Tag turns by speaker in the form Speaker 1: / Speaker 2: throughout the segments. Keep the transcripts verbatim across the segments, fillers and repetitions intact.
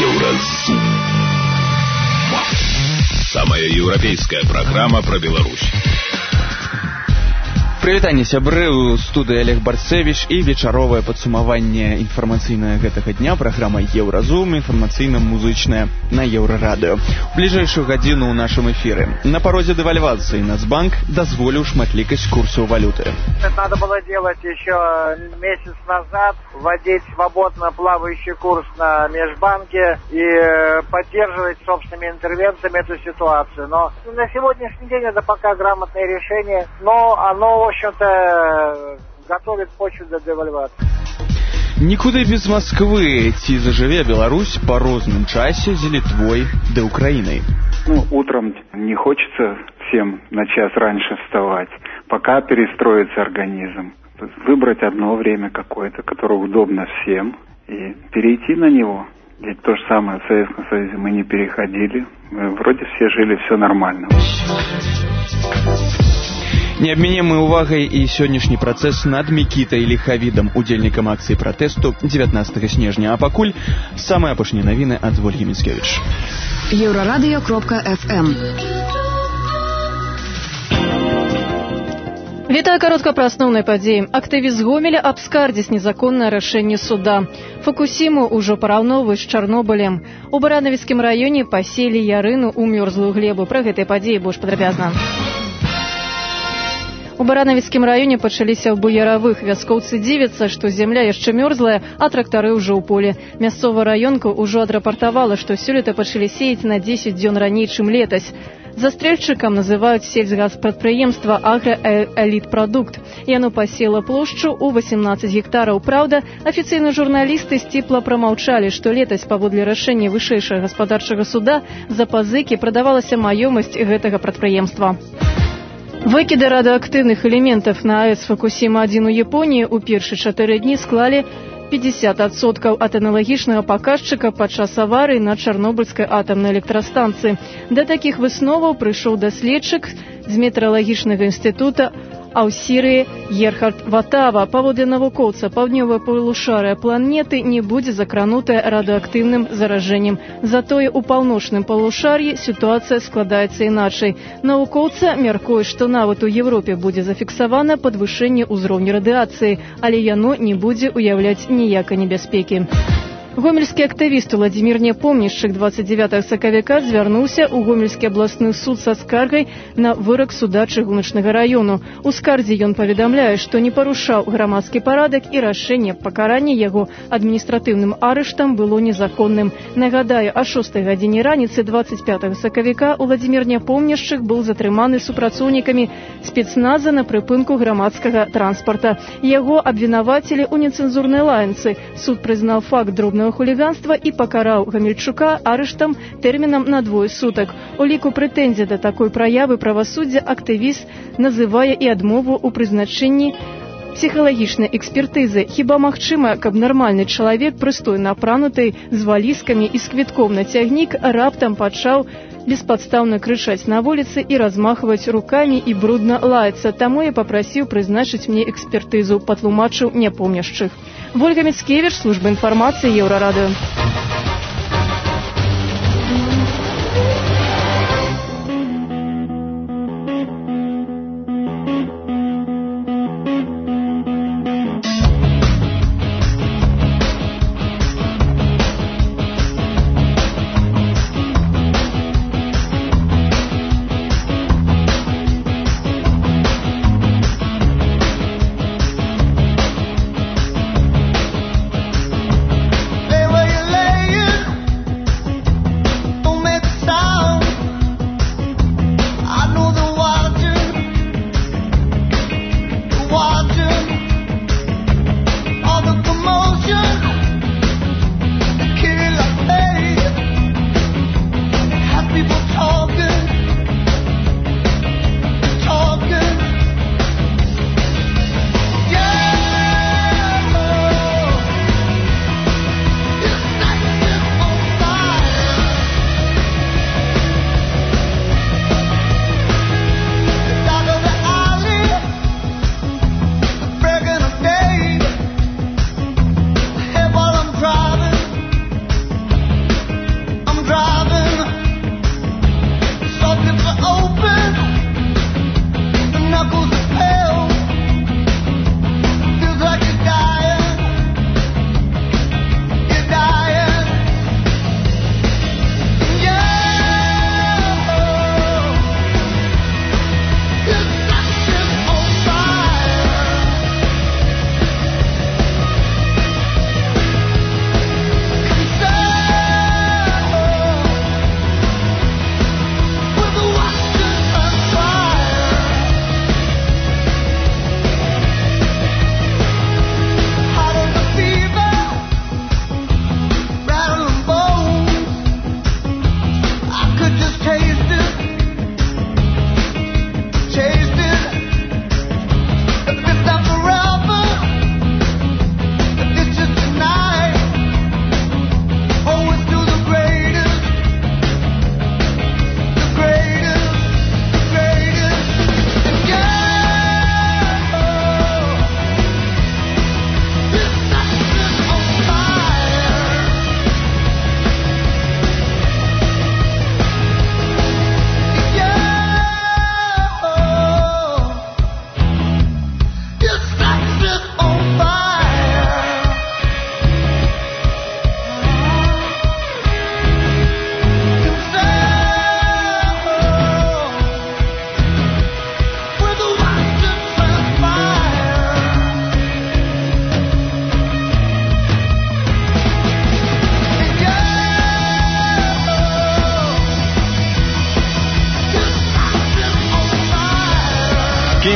Speaker 1: Еўразум. Самая еўрапейская праграма пра Беларусь.
Speaker 2: Прывітанне, сябры, у студыі Олег Барцевич і вечаровае падсумаванне інфармацыйнае гэтага дня, праграма Еўразум, інфармацыйна-музычная на Еўрарадыё. У бліжэйшую гадзіну ў нашым эфіры. На парозе дэвальвацыі Нацбанк дазволіў шматлікасць курсаў валюты.
Speaker 3: Надо было делать еще месяц назад, вводить свободно плавающий курс на межбанке и поддерживать собственными интервенциями эту ситуацию. Но на сегодняшний день это пока грамотное решение, но оно, в общем-то, готовит почву для девальвации.
Speaker 2: Нікуды без Москвы. Ці зажыве Беларусь по розным часе з Литвой да Украиной?
Speaker 4: Ну, утром не хочется всем на час раньше вставать, пока перестроится организм. Выбрать одно время какое-то, которое удобно всем, и перейти на него. Ведь то же самое в Советском Союзе мы не переходили. Мы вроде все жили, все нормально.
Speaker 2: Не абмінем мы увагай і сённяшні працэс над Мікітай Ліхавідам, удзельнікам акцыі пратэсту дзевятнаццатага снежня. А пакуль самыя апошнія навіны ад Вольгі Міцкевіч.
Speaker 5: Еўрарадыё кропка эф эм.
Speaker 6: Вітаю, каротка пра асноўныя падзеі. Актывіст Гомеля абскардзіць незаконнае рашэнне суда. Фукусіму ўжо параўноўваюць з Чарнобылем. У Баранавіцкім раёне паселі ярыну ў мёрзлую глебу. Пра гэтыя падзеі больш падрабязна. У Баранавіцкім раёне пачаліся ўбы яравых. Вяскоўцы дзівяцца, што зямля яшчэ мёрзлая, а трактары ўжо ў полі. Мясцовая раёнка ўжо адрапартавала, што сёлета пачалі сеяць на дзесяць дзён раней, чым летась. Застрельчыкам называюць сельскагаспрадпрыемства «Аграэлітпрадукт». Яно пасела плошчу ў восемнадцаць гектараў. Праўда, афіцыйныя журналісты сціпла прамаўчалі, што летась паводле рашэння вышэйшага гаспадарчага суда за пазыкі прадавалася маёмасць гэтага прадпрыемства. Выкіды радыоактыўных элементаў на АЭС Фукусіма адзін у Японіі ў першыя чатыры дні склалі пятьдесят адсоткаў ад аналагічнага паказчыка падчас аварыі на Чарнобыльскай атамнай электрастанцыі. Да такіх высноваў прыйшоў даследчык з метэаралагічнага інстытута Аўсірыі Герхард Ватава. Паводле навукоўца, паўднёвае паўлушарые планеты не будзе закранутае радыоактыўным заражэннем. Затое ў паўночным паўлушар'і сітуацыя складаецца іначай. Навукоўца мяркуе, што нават у Европе будзе зафіксавана падвышэнне ўзроўню радыацыі, але яно не будзе ўяўляць ніякай небяспекі. Гомельскі актывіст Владзімір Непомняшчык двадцать девятого сакавіка звярнуўся ў Гомельскі абласны суд са скаргай на вырак суда Чыгуначнага раёну. У скардзе ён паведамляе, што не парушаў грамадскі парадак і рашэнне пакарання яго адміністратыўным арыштам было незаконным. Нагадаю, о шостай гадзіне раніцы двадцать пятого сакавіка Владзімір Непомняшчык быў затрыманы супрацоўнікамі спецназа на прыпынку грамадскага транспарта. Яго абвінавацілі ў нецэнзурнай лаянцы. Суд прызнаў факт дробнага хуліганства і пакараў Гамельчука арыштам тэрмінам на двое сутак. У ліку прэтэнзій да такой праявы правасуддзя актывіст называе і адмову ў прызначэнні псіхалагічнай экспертызы. Хіба магчыма, каб нармальны чалавек, прыстойна апрануты, з валізкамі і з квітком на цягнік, раптам пачаў беспадстаўна крычаць на вуліцы і размахваць рукамі і брудна лаяцца. Таму я папрасіў прызначыць мне экспертызу, патлумачыў Непомняшчык. Вольга Міцкевіч, служба інфармацыі, Еўрарадыё.
Speaker 7: Lay where you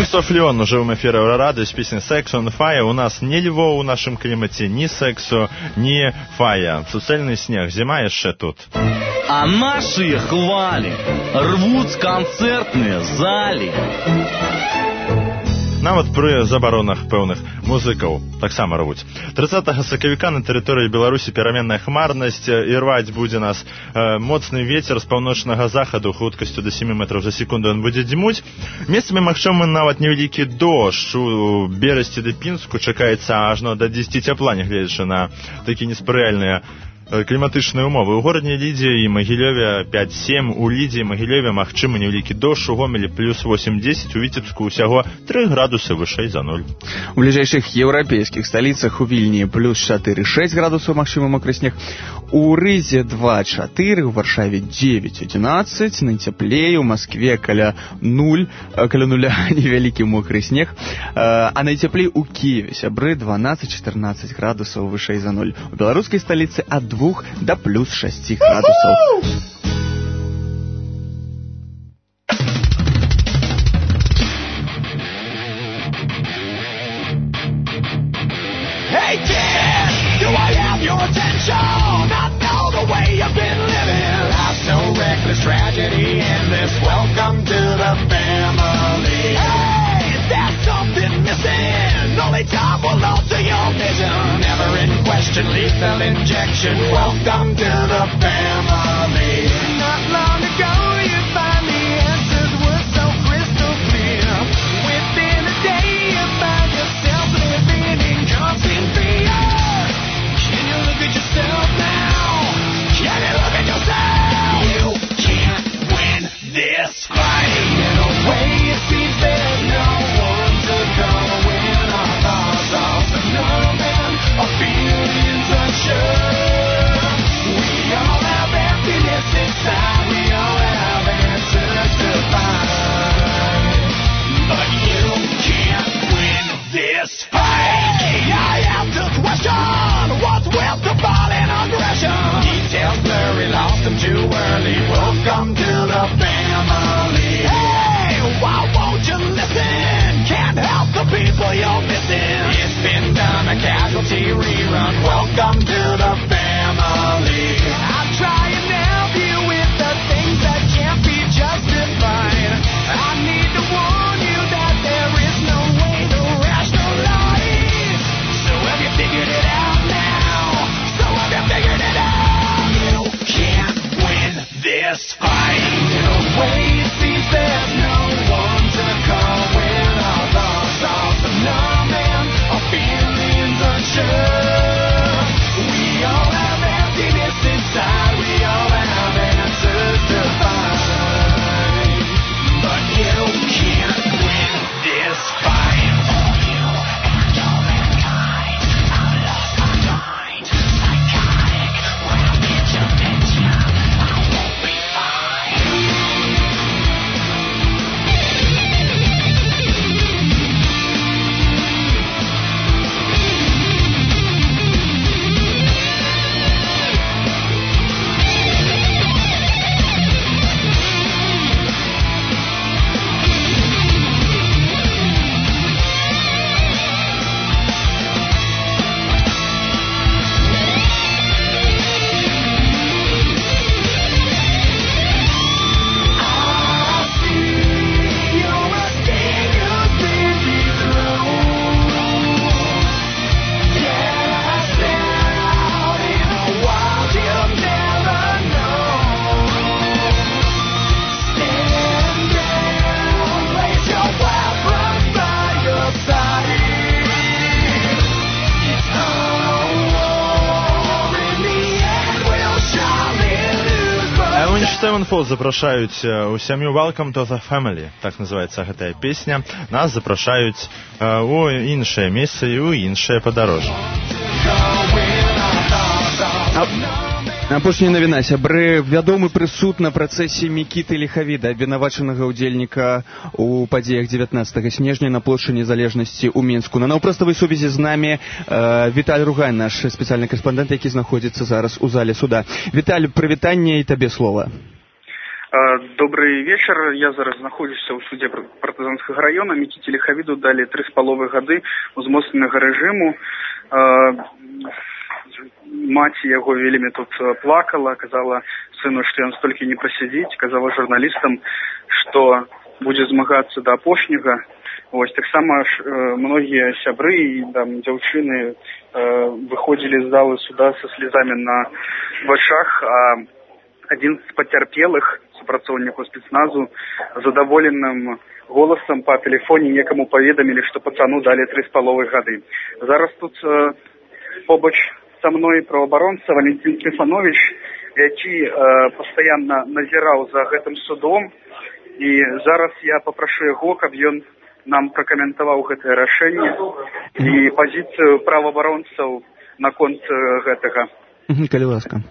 Speaker 7: Кристоф Леон уже в эфире Еврорады с песней «Sex on Fire». У нас ни Львов в нашем климате, ни сексу, ни фая. Суцельный снег, зима еще тут.
Speaker 8: А наши хвали рвут концертные зали.
Speaker 7: Нават пры забаронах пэўных музыкаў таксама рвуць. трыццатага сакавіка на тэрыторыі Беларусі пераменная хмарнасць і рваць будзе нас э, моцны вецер з паўночнага захаду хуткасцю да сем метраў за секунду ён будзе дзьмуць. Месцамі магчымы нават невялікі дождж. У Берасці ды Пінску чакаецца ажно да дзесяці цяпла, нягледзячы на такія неспрыяльныя кліматычныя умовы. У горадзе Лідзе і Магілёве пяць-сем, у Лідзе і Магілёве магчымы невялікі дождж, у Гомелі плюс восемь-дзесяць, у Віцебску ўсяго тры градусы вышэй за нуль.
Speaker 2: У бліжэйшых еўрапейскіх сталіцах у Вільні плюс чатыры-шэсць градусаў магчымы мокры снег, у Рызе два-чатыры, у Варшаве дзевяць-адзінаццаць, найцяплей, у Маскве каля нуль, каля нуля невялікі мокры снег, а найцяплей у Кіеве, сябры, дванаццаць-чатырнаццаць градусаў вышэй за нуль. У беларускай сталіцы ад двух до плюс шасці градусаў.
Speaker 9: Hey kid, do I have your attention? I know the way you've been living. Life's no reckless tragedy endless. Welcome to the family. Hey, there's something missing. Only time will alter your vision. Never in question, lethal injection. Welcome to the family. Not long ago you find the answers were so crystal clear. Within a day you find yourself living in constant fear. Can you look at yourself now? Can you look at yourself? You can't win this fight. In a way it seems there's no one to go when our thoughts are phenomenon. Our feelings unsure. We all have emptiness inside. We all have answers to find. But you can't win this fight. I have to question what's with the violent aggression. Details blurry, lost them too early. Welcome to the family. Hey, why won't you listen? Can't help the people you're missing. It's been done, a casualty rerun. Welcome to the family. I'm trying to help you with the things that can't be justified. I need to warn you that there is no way to rationalize. So have you figured it out now? So have you figured it out? You can't win this fight. In a way it seems there's no one to call when our thoughts are phenomenon. Our feelings unsure. We all have emptiness inside. We all have answers to find. But you can't win this fight.
Speaker 7: Sevenfold запрашаюць у сям'ю Welcome to the Family, так называецца гэтая песня. Нас запрашаюць у іншае месца і ў іншае падарожжа.
Speaker 2: Апошняя навіна, сябры, вядомы прысуд на працэсе Мікіты Ліхавіда, абвінавачанага ўдзельніка у падзеях дзевятнаццатага снежня на плошчы Незалежнасці ў Мінску. На наўпроставай сувязі з намі э, Віталь Ругань, наш спецыяльны карэспандэнт, які знаходзіцца зараз у зале суда. Віталь, прывітанне і табе слова.
Speaker 10: Добрый вечер. Я зараз знаходжуся ў суде партызанскага района. Мікіце Ліхавіду далі три з паловай гады узмоцненага рэжыму. Маці яго вельмі тут плакала, казала сыну, што ён столькі не прасядзіць, казала журналістам, што будзе змагацца да апошняга. Вось таксама ж э, многія сябры і там дзяўчыны э, выходзілі з залы суда са слезамі на вачах, а адзін з пацярпелых супрацоўнікаў спецназу задаволеным голасам па тэлефоне некаму паведамілі, што пацану далі тры з паловай гады. Зараз тут э, побач са мной праваабаронца Валентин Стефанович, які э, пастаянна назіраў за гэтым судом, і зараз я папрашу яго, каб ён нам пракаментаваў гэтае рашэнне і пазіцыю праваабаронцаў наконт гэтага.
Speaker 2: Калі ласка.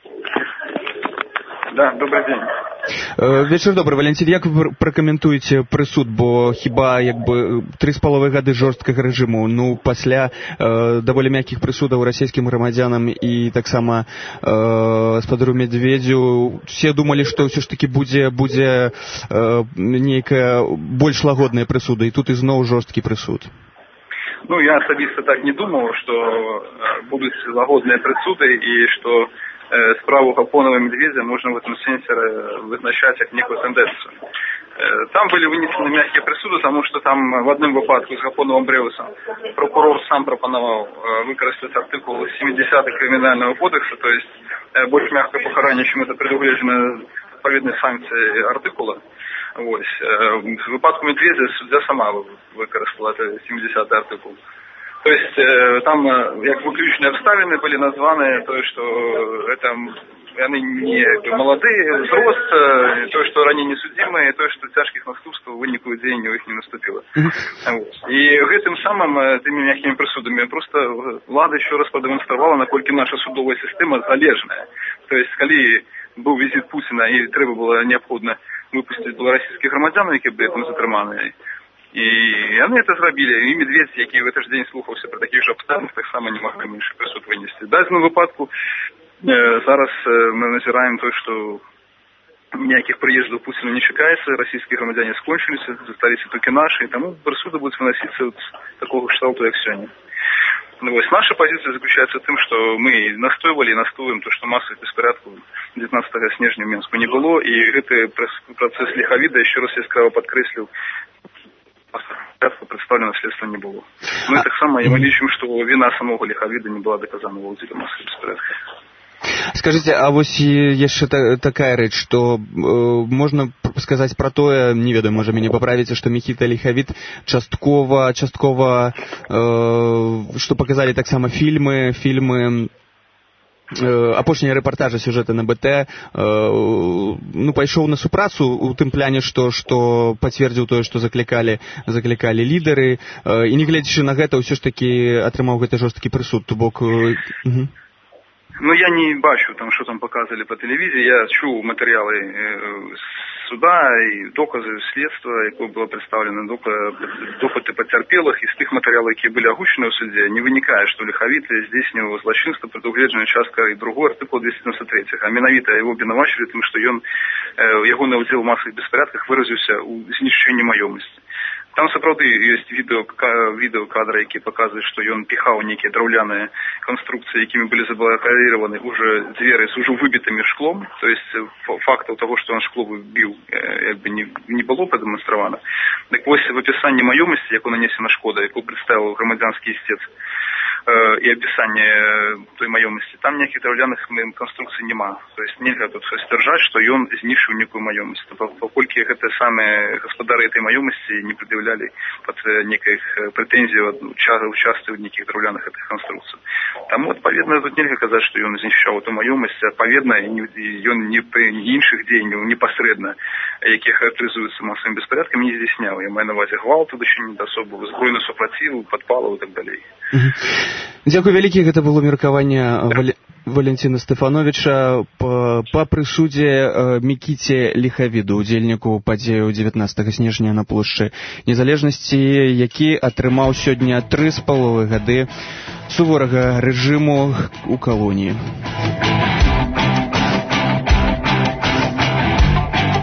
Speaker 10: Да, добрый день.
Speaker 2: Вечер добрый, Валентин. Як вы пракаментуеце прысуд, бо хіба як бы тры з паловай гады жорсткага рэжыму, ну пасля э, даволі мяккіх прысудаў расійскім грамадзянам і таксама э, спадару Медведзю, все думалі, што ўсё ж таки будзе будзе э, нейкая больш лагодная прысуда, і тут ізноў жорсткі прысуд.
Speaker 10: Ну, я асабіста так не думаў, што будуць лагодныя прысуды і што справу Гапонова и Медведя можно в этом сенсе вызначать как некую тенденцию. Там были вынесены мягкие присуды, потому что там в одном выпадку с Гапоновым Бреусом прокурор сам пропоновал выкористать артикул семидесятый Криминального кодекса, то есть больше мягкое покарание, чем это предугледжено відповідної санкції артикула. Ось. В випадку Медведя суддя сама використала семидесятый артикул. То есть там як выключные обставины были названы, то, что это они не молодые, взрост, то, что ранее несудимые, то, что тяжких наступств в вынику дзеяння у них не наступило. И гэтым самым, теми мягкими присудами, просто влада еще раз продемонстрировала, наколькі наша судовая система залежная. То есть, коли был визит Путина и треба было необходимо выпустить белорусских громадян, які были там затримані, і вони це зробили. І Медведь, який в этот же день слухався про таких же обставинах, так само не могли менше присуд винести. В даному випадку зараз ми назираємо те, що ніяких приїздів Путіна не чекається, російські громадяни скончилися, залишилися тільки наші, і тому присуди будуть виноситися от такого кшталту, як сьогодні. Ну, ось наша позиция заключается в том, что мы настаивали и настаиваем то, что массовых беспорядков девятнадцатого снежня в Минску не было, и этот процесс Лиховида, еще раз яскраво подкреслил, представлено следствие не было. Ну и так само, и мы лічим, что вина самого Лиховида не была доказана в аудите массовых беспорядков.
Speaker 2: Скажите, а вось яшчэ та, такая рэч, што э, можна сказаць пра тое, не ведаю, можа мяне паправіце, што Мікіта Ліхавід часткова, часткова, э, што паказалі таксама фільмы, фільмы, э, апошнія рэпартажы сюжэта на БТ, э, ну, пайшоў на супрацу у тым пляне, што, што пацвердзіў тое, што заклікалі, заклікалі лідары, э, і не гледзячы на гэта, ўсё ж такі атрымаў гэты жорсткі прысуд, то бок... Э, угу.
Speaker 10: Ну, я не бачу, там, что там показывали по телевизии. Я чув материалы э, суда и доказы следства, якое было представлено, допыты потерпелых. Из тех материалов, которые были огучены в суде, не виникає, что Лиховит здійснював злочинство, предугледжена частка и другой артикул двести девяносто три. А менавіта его обвинувачили, тому що ён, э, его на удел в массовых беспорядках выразился у знищенні маёмасці. Там, сапраўды, ёсць відео, відеокадры, які паказваюць, што ён піхаў нейкія драўляныя канструкцыі, якімі былі заблокированы уже дзверы з уже выбітымі шклом. То есть фактаў того, што он шкло выбіў, як бы не, не было прадэманстравана. Так вось в апісанні маёмасці, якой нанесена шкода, якую прадставіў грамадзянскі істец, і апісанне той маёмасці, там ніякіх драўляных канструкцый няма. То есть нельга тут сцвярджаць, што ён знішчыў некую маёмасць. Паколькі гэтыя самыя гаспадары этой маёмасці не прад'яўлялі пад некіх прэтэнзій участвовать в неких драўляных этих конструкций. Таму, адпаведна, тут нельга казаць, што ён знішчаў эту маёмасць, адпаведна, ён не пры іншых дзеянняў непасрэдна, якія характарызуюцца масавым беспорядкам, не здзяйсняў. Я маю на увазе гвалту, дачынення да асобы, збройную супраціву, падпалаў і так далей.
Speaker 2: Дзякуй вялікі, гэта было меркаванне Валі... Валентина Стефановича па, па прысудзе э, Мікіце Ліхавіду, удзельніку падзею дзевятнаццатага снежня на плошчы Незалежнасці, які атрымаў сёння тры з паловай гады суворага рэжыму у калоніі.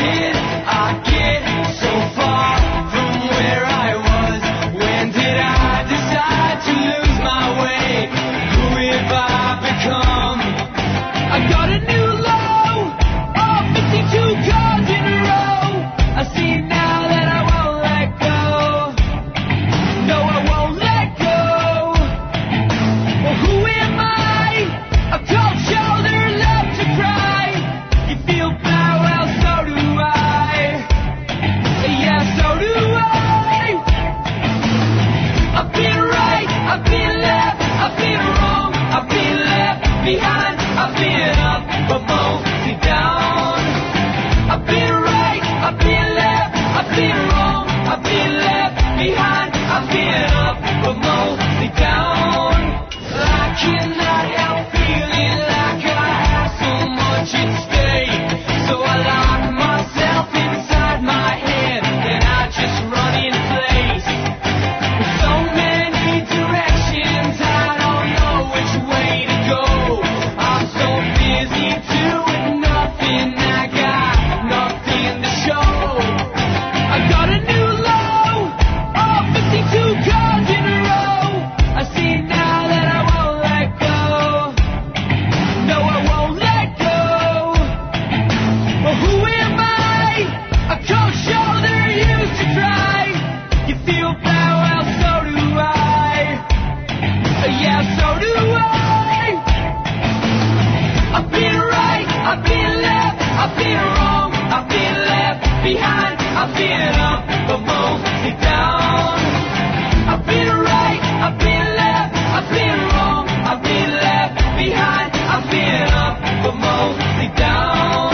Speaker 9: did I get so far from where I was? When did I decide to lose my way? Who have I become? I got a new low, oh, fifty-two cards in a row. I see now that I won't let go. No, I won't let go. Well, who am I? A cold shoulder left to cry. You feel bad, well, so do I. Yeah, so do I. I've been right, I've been left, I've been wrong, I've been left behind, I've been up, but mostly down. I've been right, I've been left, I've been wrong, I've been left behind, I've been up, but mostly down. I cannot help feeling like I have so much at stake, so I lock myself inside my head and I just run in place. With so many directions, I don't know which way to go. I'm so busy doing nothing, I got nothing to show. I got a new low, oh, fifty-two cards in a row. I see now that I won't let go. No, I won't let go. Well, who am I? A cold shoulder used to cry. You feel bad, well, so do I. Yeah, so do I. I've been right, I've been left, I've been wrong, I've been left behind, I've been up, but mostly down. I've been right, I've been left, I've been wrong, I've been left behind, I've been up, but mostly down.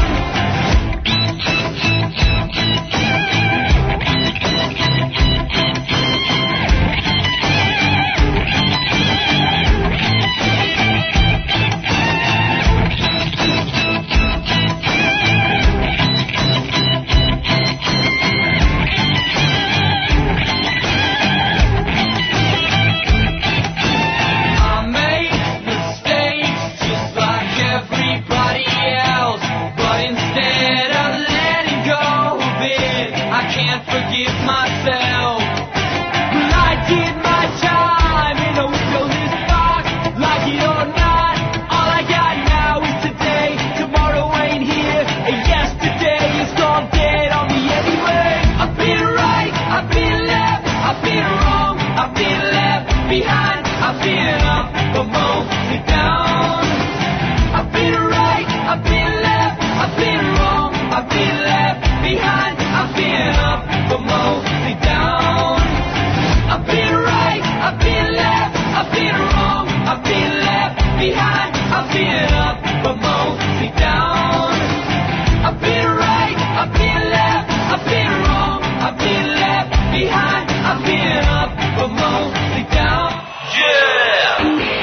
Speaker 9: I make mistakes just like everybody else, but instead of letting go of it, I can't forgive myself. Well, I did my time in a windowless box, like it or not. All I got now is today. Tomorrow ain't here, and yesterday is gone dead on me anyway. I've been right, I've been left, I've been wrong, I've been left behind, I've been up, but mostly down. I've been right, I've been left, I've been wrong, I've been left behind, I've been up, but mostly down. I've been right, I've been left, I've been wrong, I've been left behind, I've been up, but mostly down. I've been right, I've been left, I've been wrong, I've been left behind, I've been up, but mostly down. Yeah!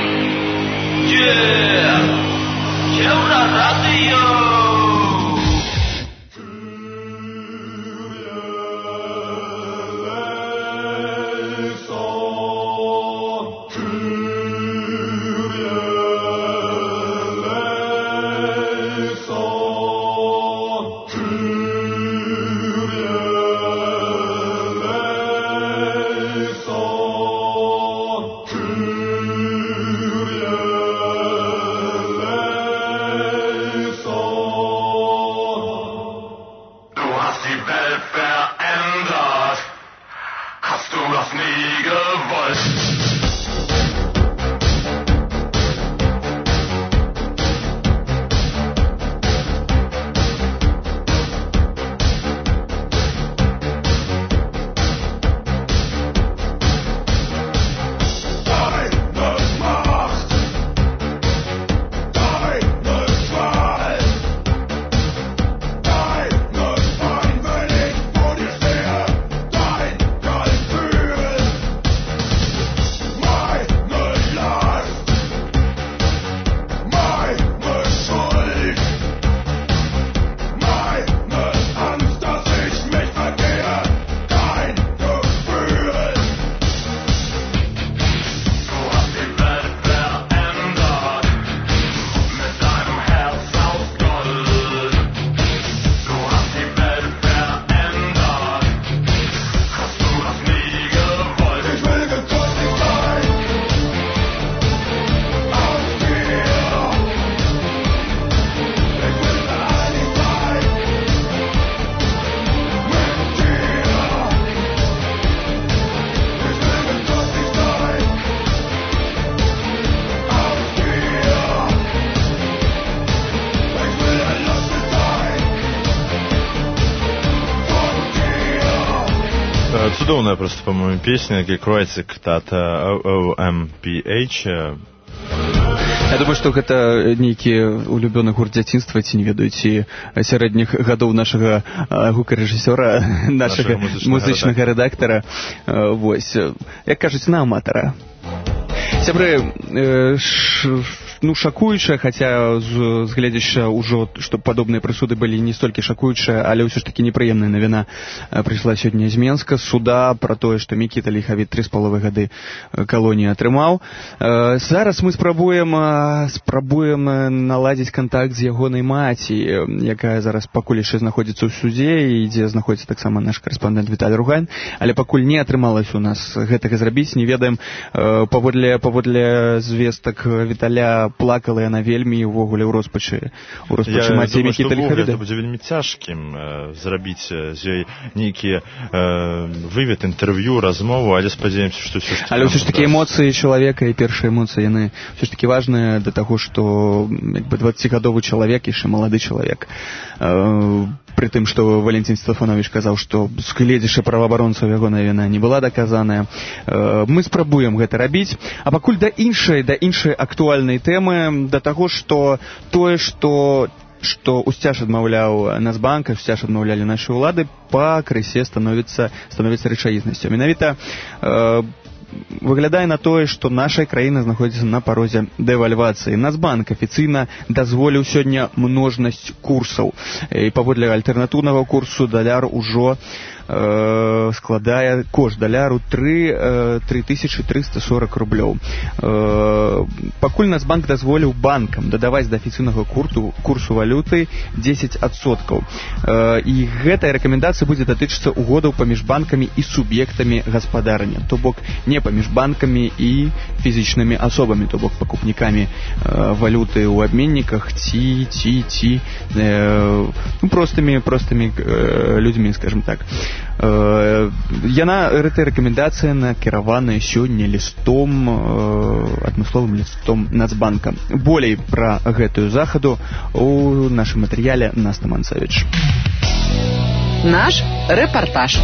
Speaker 9: Yeah! Euro Radio!
Speaker 11: So
Speaker 7: цудоўная просто, по-моему, песня Gekreuzigt от о эм пи эйч.
Speaker 2: Я думаю, што гэта нейкі улюбёны гурт дзяцінства, ці не ведаю, ці сярэдніх гадоў нашага гукарэжысёра, нашага музычнага рэдактара. Вось, як кажуць, на аматара. Сябры, ну, шакуючая, хаця згледзячы ўжо, што падобныя прысуды былі не столькі шакуючыя, але ўсё ж такі непрыемная навіна прыйшла сёння з Менска, з суда пра тое, што Мікіта Ліхавіт тры з паловай гады калоніі атрымаў. Зараз мы спрабуем спрабуем наладзіць кантакт з ягонай маці, якая зараз пакуль яшчэ знаходзіцца ў судзе і дзе знаходзіцца таксама наш карэспандэнт Віталь Ругань, але пакуль не атрымалася у нас гэтага зрабіць, не ведаем. Паводле паводле звестак Віталя, плакала яна вельмі і ўвогуле ў роспачы у роспачы маці Мікіта Ліхавіда.
Speaker 7: Гэта будзе вельмі цяжкім э, зрабіць з ёй нейкі э, вывед, інтэрв'ю, размову, але спадзяемся, што ўсё ж такі...
Speaker 2: Але ўсё ж такі эмоцыі чалавека і першыя эмоцыі, яны ўсё ж такі важныя да таго, што як бы дваццацігадовы чалавек, яшчэ малады чалавек. Э, пры тым, што Валентин Стефанович казаў, што сгледзячы праваабаронцаў ягоная віна не была даказаная. Э, мы спрабуем гэта рабіць. А пакуль да іншай, да іншай актуальнай тэмы, да таго, што тое, што што ўсцяж адмаўляў Нацбанк, ўсцяж адмаўлялі нашы ўлады, пакрысе становіцца становіцца рэчаіснасцю. Менавіта э, выглядае на тое, што наша краіна знаходзіцца на парозе дэвальвацыі. Нацбанк афіцыйна дазволіў сёння множнасць курсаў. І паводле альтэрнатыўнага курсу даляр ужо э, складае кошт даляру тры тысячы трыста сорок рублёў. Э, пакуль Нацбанк дазволіў банкам дадаваць да афіцыйнага курсу, курсу валюты дзесяць адсоткаў. Э, і гэтая рэкамендацыя будзе датычыцца угодаў паміж банкамі і суб'ектамі гаспадарання, то бок не паміж банкамі і фізічнымі асобамі, то бок пакупнікамі э, валюты ў абменніках ці ці ці э, ну, простымі простымі э, людзьмі, скажем так. Э, яна гэтая рэкамендацыя накіраваная сёння лістом э, адмысловым лістом Нацбанка. Болей пра гэтую захаду у нашым матэрыяле Наста Манцевіч.
Speaker 11: Наш рэпартаж.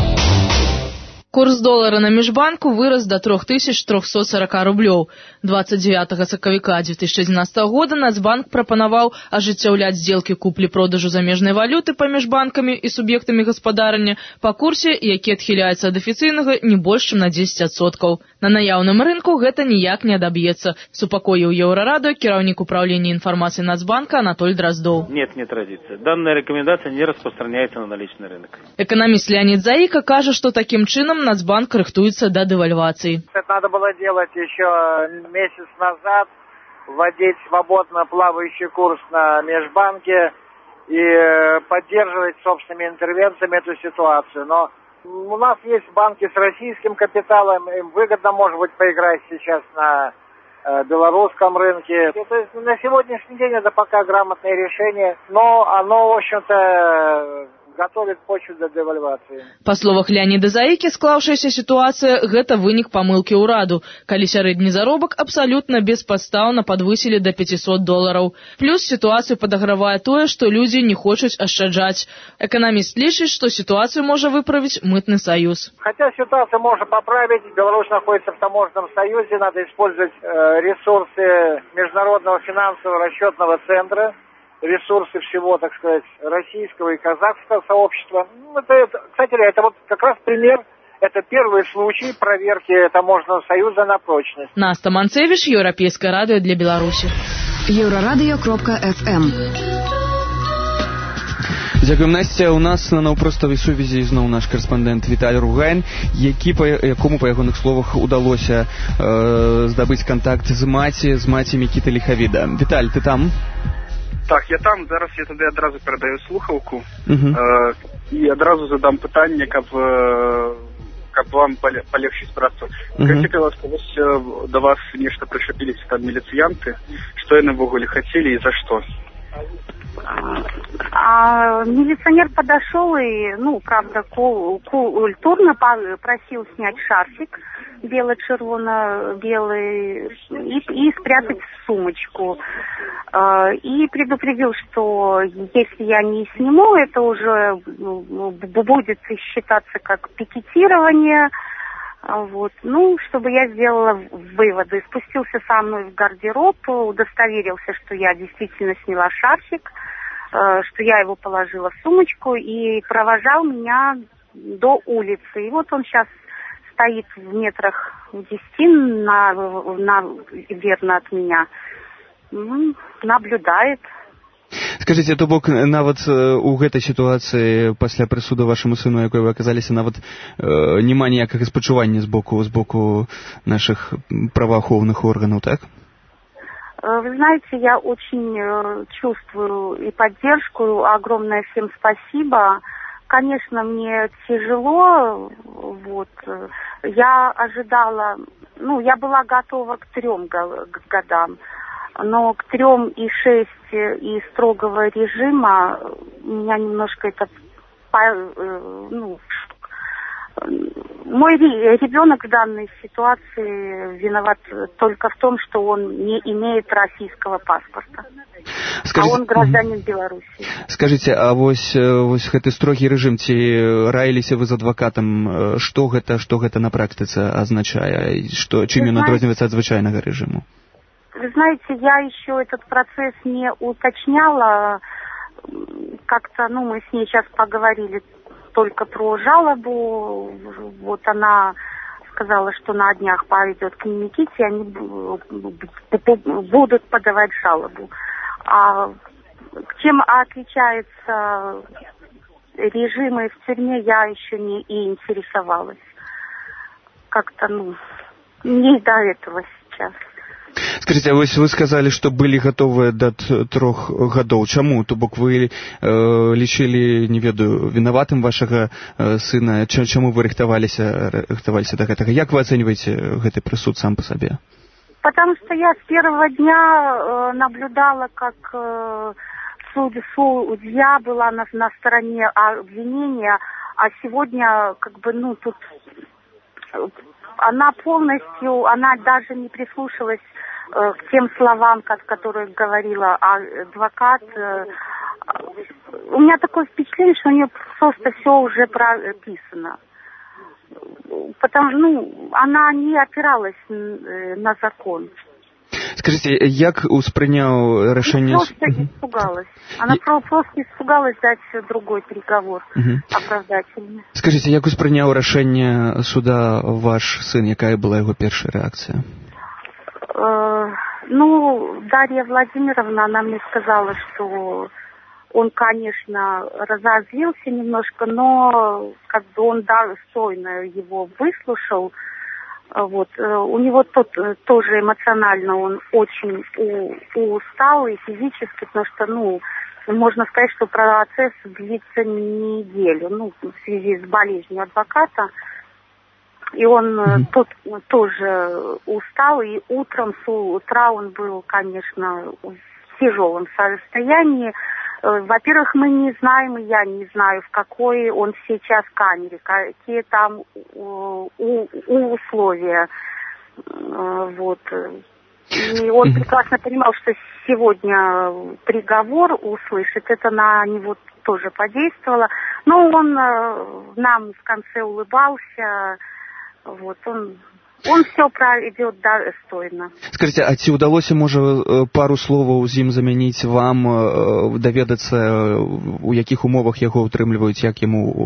Speaker 12: Курс долара на межбанку вырос до три тысячи триста сорок рублёў. двадцать девятого сакавіка две тысячи одиннадцатого года Нацбанк прапанаваў ажыццяўляць сделки куплі-продажу замежнай валюты паміж банкамі і суб'ектамі гаспадарання па курсе, які адхіляецца ад афіцыйнага не больш чым на дзесяць адсоткаў. На наяўным рынку гэта ніяк не адаб'ецца, супакоіў Еўрарадыё кіраўнік управления информации Нацбанка Анатоль Дроздов.
Speaker 13: Нет, не традиция. Данная рекомендация не распространяется на наличный рынок.
Speaker 12: Экономист Леонид Заика кажа, что таким чином Нацбанк рыхтуется до девальвации.
Speaker 3: Это надо было делать еще месяц назад, вводить свободно плавающий курс на межбанке и поддерживать собственными интервенциями эту ситуацию. Но у нас есть банки с российским капиталом, им выгодно, может быть, поиграть сейчас на э, белорусском рынке. То есть на сегодняшний день это пока грамотное решение, но оно, в общем-то, готовит почву для девальвации.
Speaker 12: Па словах Леонида Заікі, склаўшаяся сітуацыя – гэта вынік памылкі ўраду, калі сярэдні заробак абсалютна беспадстаўна падвысілі да пятьсот долараў. Плюс сітуацыю падагравае тое, што людзі не хочуць ашчаджаць. Эканаміст лічыць, што сітуацыю можа выправіць мытны саюз.
Speaker 3: Хотя ситуацию можно поправить, Беларусь находится в таможенном союзе, надо использовать э, ресурсы Международного финансового расчетного центра, ресурсы всего, так сказать, российского и казахского сообщества. Ну, это, это, кстати, это вот как раз пример, это первый случай проверки таможенного союза на прочность.
Speaker 12: Наста Манцевіч, Еўрапейскае радыё для Беларусі.
Speaker 5: Еўрарадыё кропка эф эм.
Speaker 2: Дзякуем, Насця. У нас на наўпроставай сувязі зноў наш карэспандэнт Віталь Ругань, які, па якому, па ягоных словах, удалося э, здабыць кантакт з маці, з маці Мікіты Ліхавіда. Віталь, ты там?
Speaker 10: Так, я там, зараз я туди одразу передаю слухавку
Speaker 2: uh-huh.
Speaker 10: е, і одразу задам питання, каб, каб вам полегчить працу. Uh-huh. Скажите, пожалуйста, ось до вас нечто пришепились там милициянты, что они в уголе хотели и за что?
Speaker 14: А, милиционер подошел и, ну, правда, культурно просил снять шарфик бело-червоно-белый и, и спрятать в сумочку. И предупредил, что если я не сниму, это уже будет считаться как пикетирование. Вот. Ну, чтобы я сделала выводы. Спустился со мной в гардероб, удостоверился, что я действительно сняла шарфик, что я его положила в сумочку, и провожал меня до улицы. И вот он сейчас стоит в метрах десяти, на, на, верно от меня, ну, наблюдает.
Speaker 2: Скажите, то бок нават у гэтай сітуацыі пасля прысуду вашаму сыну, якой вы аказаліся, нават э, няма ніякага спачування з боку з боку наших праваахоўных органаў, так?
Speaker 14: Вы знаете, я очень э, чувствую и поддержку. Огромное всем спасибо. Конечно, мне тяжело. Вот. Я ожидала, ну, я была готова к трем годам. Но к трем и шесть и строгого режима меня немножко это, ну, мой ребенок в данной ситуации виноват только в том, что он не имеет российского паспорта. Скажите, а он гражданин Беларуси.
Speaker 2: Скажите, а вось, вось гэты строгі рэжым, ці раіліся вы з адвакатам, што гэта, што гэта на практыцы азначае, што, чым ён адрозніваецца ад звычайнага рэжыму?
Speaker 14: Вы знаете, я еще этот процесс не уточняла. Как-то, ну, мы с ней сейчас поговорили только про жалобу. Вот она сказала, что на днях пойдет к Никите, и они будут подавать жалобу. А чем отличается режимы в тюрьме, я еще не и интересовалась. Как-то, ну, не до этого сейчас.
Speaker 2: Скажите, а вы, вы сказали, что были готовы до трох годов. Чаму? То бок вы э, лічылі, не ведаю, виноватым вашего э, сына. Чаму вы рыхтаваліся, рыхтаваліся до гэтага? Як вы оцениваете гэты прысуд сам по себе?
Speaker 14: Потому что я с первого дня э, наблюдала, как э, суд, судья была на, на стороне обвинения, а сегодня, как бы, ну, тут... Она полностью, она даже не прислушалась э, к тем словам, которые говорила адвокат. Э, у меня такое впечатление, что у нее просто все уже прописано. Потому, ну, она не опиралась э, на закон.
Speaker 2: Скажите, як успрыняў рашэнне...
Speaker 14: Она просто испугалась. Она Я... просто испугалась дать другой приговор, угу. оправдательный.
Speaker 2: Скажите, як успрыняў рашэнне суда ваш сын? Якая была его первая реакция?
Speaker 14: Э, ну, Дарья Владимировна, она мне сказала, что он, конечно, разозлился немножко, но как бы он достойно его выслушал. Вот. У него тот, тоже эмоционально он очень у, устал и физически, потому что, ну, можно сказать, что процесс длится неделю, ну, в связи с болезнью адвоката. И он mm-hmm. тот, тоже устал, и утром, с утра он был, конечно, в тяжелом состоянии. Во-первых, мы не знаем, и я не знаю, в какой он сейчас камере, какие там у, у, у условия. Вот. И он прекрасно понимал, что сегодня приговор услышит, это на него тоже подействовало. Но он нам в конце улыбался, вот, он... Он все пройдет достойно.
Speaker 2: Скажите, а ці ўдалося, можа, пару словаў з ім замяніць вам, даведацца, у якіх умовах яго ўтрымліваюць, як яму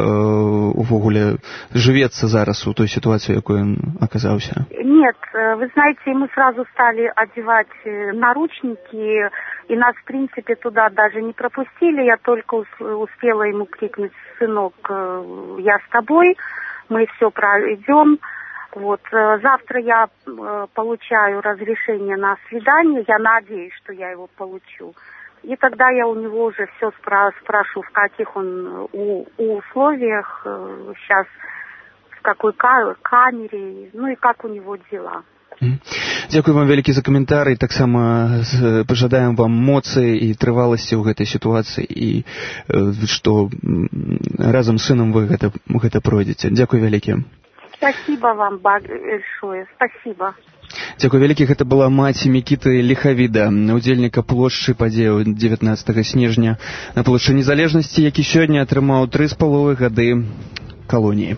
Speaker 2: увогуле жывецца зараз у той ситуации, якой он оказался?
Speaker 14: Нет, вы знаете, мы сразу стали одевать наручники, и нас, в принципе, туда даже не пропустили. Я только успела ему крикнуть: сынок, я с тобой, мы все пройдем. Вот, завтра я э, получаю разрешение на свидание, я надеюсь, что я его получу. И тогда я у него уже все спра- спрашиваю, в каких он у, у условиях э, сейчас, в какой ка- камере, ну и как у него дела.
Speaker 2: Дзякуй вам вялікі за каментарый, таксама пажадаем вам моцы і трываласці ў гэтай сітуацыі, і што разам з сынам вы гэта, гэта пройдзеце. Дзякуй вялікі.
Speaker 14: Спасибо вам большое. Спасибо.
Speaker 2: Дзякуй вялікі, гэта была маці Мікіты Ліхавіда, удзельніка плошчы падзеяў дзевятнаццатага снежня на плошчы Незалежнасці, які сёння атрымаў тры з паловай гады калоніі.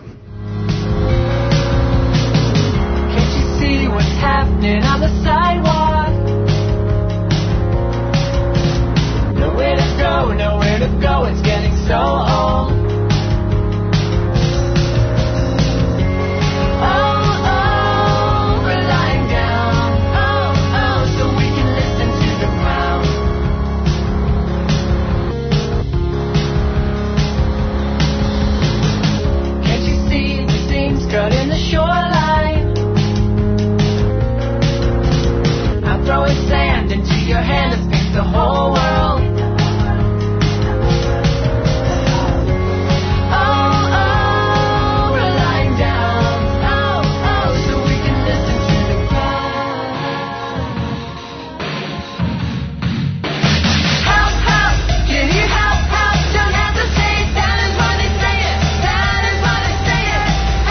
Speaker 9: In the shoreline, I'm throwing sand into your hand and speak the whole world. Oh, oh, we're lying down. Oh, oh, so we can listen to the ground. Help, help, can you help, help? Don't hesitate, that is why they say it. That is why they say it.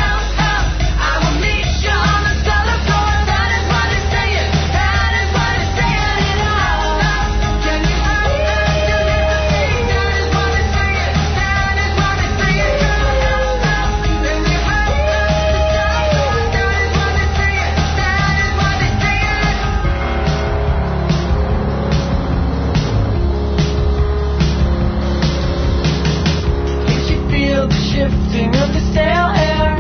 Speaker 9: Shifting of the stale air.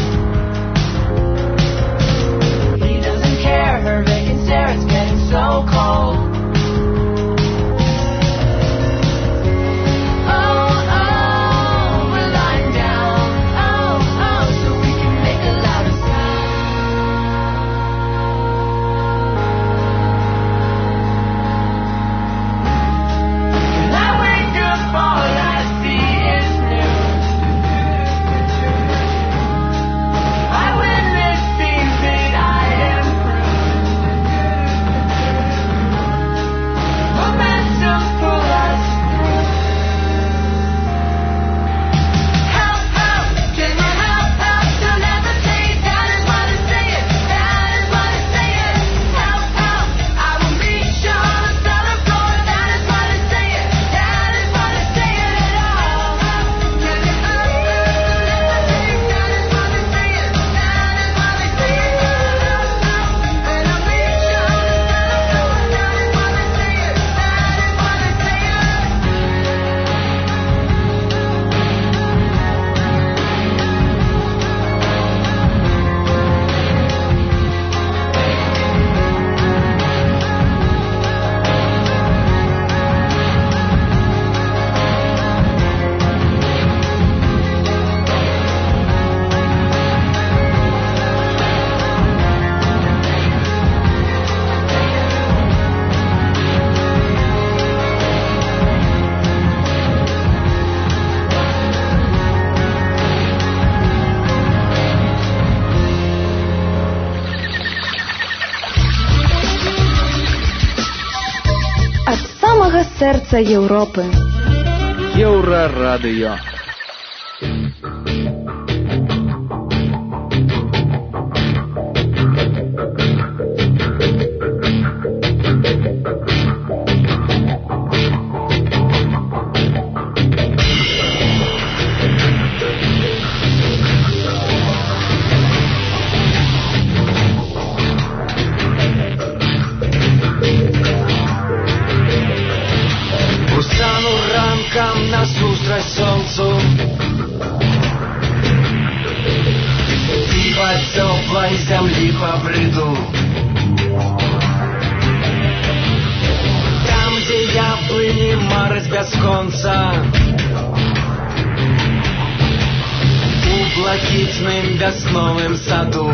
Speaker 9: He doesn't care, her vacant stare, it's getting so cold. Oh, oh, we're lying down. Oh, oh, so we can make a louder sound. When I wake up, all I see is new.
Speaker 5: Серце Європи.
Speaker 2: Єврорадіо.
Speaker 9: Насустрач солнцу и по теплой земли побреду. Там, где яблони марать без конца, у блакитным весновым саду.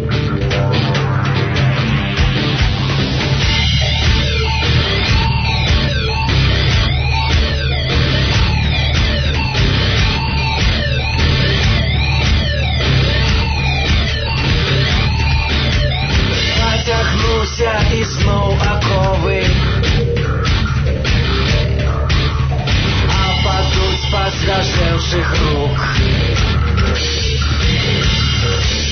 Speaker 9: І знов окови, а падуть з посвяжевших рук.